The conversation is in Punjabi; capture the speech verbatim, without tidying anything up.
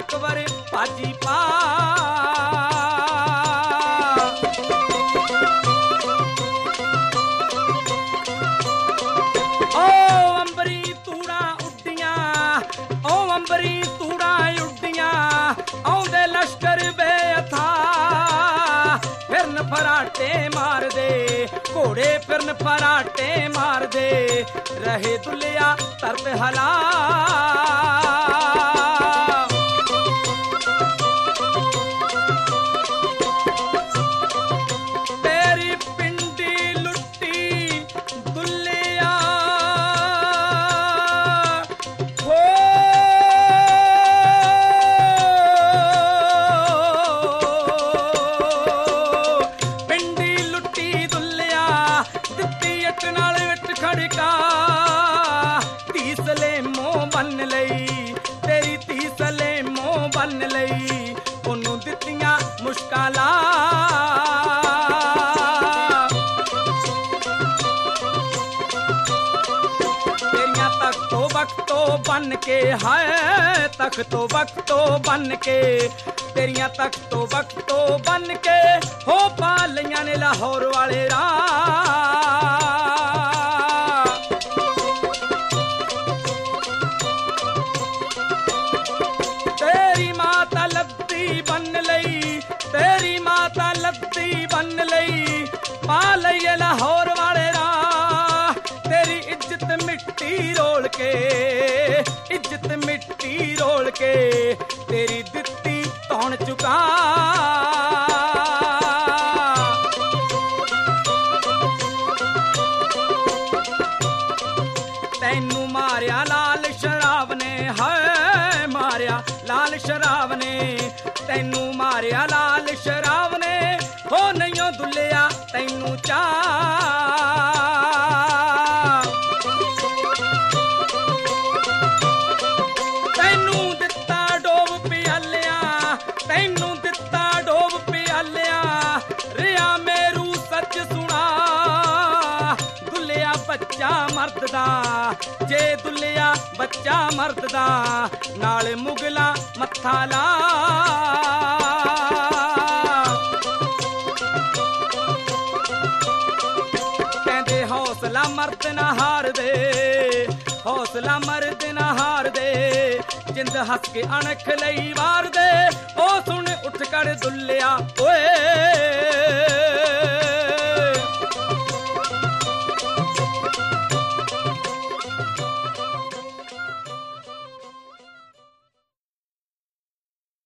ਅਕਬਰ ਭਾਜੀ ਪਾ ਓ ਅੰਬਰੀ ਤੂੜਾਂ ਉੱਡੀਆਂ ਓ ਅੰਬਰੀ ਤੂੜਾਂ ਉੱਡੀਆਂ ਆਉਂਦੇ ਲਸ਼ਕਰ ਬੇਅਥਾ ਫਿਰਨ ਫਰਾਟੇ ਮਾਰਦੇ ਘੋੜੇ ਫਿਰਨ ਫਰਾਟੇ ਮਾਰਦੇ ਰਹੇ ਦੁੱਲਿਆ ਤਰਪ ਹਲਾ ਤੇਰੀ ਪਿੰਡੀ ਲੁੱਟੀ ਦੁੱਲਿਆ ਹੋ ਪਿੰਡੀ ਲੁੱਟੀ ਦੁੱਲਿਆ ਦਿੱਤੀ ਇੱਟ ਨਾਲ ਇੱਟ ਖੜਕਾ ਧੀ ਸਲੇਮੋਂ ਬੰਨ ਲਈ ਤੇਰੀ ਧੀ ਸਲੇਮੋਂ ਬੰਨ ਲਈ ਉਹਨੂੰ ਦਿੱਤੀਆਂ ਮੁਸ਼ਕਲਾਂ ਤੇਰੀਆਂ ਤਖਤੋਂ ਵਕਤੋਂ ਬੰਨ ਕੇ ਹਾਏ ਤਖਤੋਂ ਵਕਤੋਂ ਬੰਨ ਕੇ ਤੇਰੀਆਂ ਤਖਤੋਂ ਵਕਤੋਂ ਬੰਨ ਕੇ ਹੋ ਪਾ ਲਈਆਂ ਨੇ ਲਾਹੌਰ ਵਾਲੇ ਰਾਹ ਤੇਰੀ ਮਾਤਾ ਲੱਦੀ ਬੰਨ ਲਈ ਤੇਰੀ ਮਾਤਾ ਲੱਦੀ ਬੰਨ ਲਈ ਪਾ ਲਈਏ ਲਾਹੌਰ ਵਾਲੇ ਰਾਹ ਤੇਰੀ ਇੱਜ਼ਤ ਮਿੱਟੀ ਰੋਲ ਕੇ ਇੱਜ਼ਤ ਮਿੱਟੀ ਰੋਲ ਕੇ ਤੇਰੀ ਦਿੱਤੀ ਧੌਣ ਚੁਕਾ ਤੈਨੂੰ ਮਾਰਿਆ ਲਾਲ ਸ਼ਰਾਬ ਨੇ ਹਾਏ ਮਾਰਿਆ ਲਾਲ ਸ਼ਰਾਬ ਨੇ ਤੈਨੂੰ ਮਾਰਿਆ ਲਾਲ ਸ਼ਰਾਬ ਨੇ ਹੋ ਨਹੀਂਓ ਦੁੱਲਿਆ ਤੈਨੂੰ ਚਾਹ ਤੈਨੂੰ ਦਿੱਤਾ ਡੋਬ ਪਿਆਲਿਆ ਤੈਨੂੰ ਦਿੱਤਾ ਡੋਬ ਪਿਆਲਿਆ ਰਿਆ ਮੇਰੂ ਸੱਚ ਸੁਣਾ ਦੁੱਲਿਆ ਬੱਚਾ ਮਰਦ ਦਾ ਜੇ ਦੁੱਲਿਆ ਬੱਚਾ ਮਰਦ ਦਾ ਨਾਲ ਮੁਗਲਾ ਮੱਥਾ ਲਾ ਕਹਿੰਦੇ ਹੌਸਲਾ ਮਰਦ ਨਾ ਹਾਰਦੇ ਹੌਸਲਾ ਮਰਦ ਨਾ ਹਾਰਦੇ ਜਿੰਦ ਹੱਸ ਕੇ ਅਣਖ ਲਈ ਵਾਰਦੇ ਉਹ ਸੁਣ ਉੱਠ ਕਰ ਦੁੱਲਿਆ ਓਏ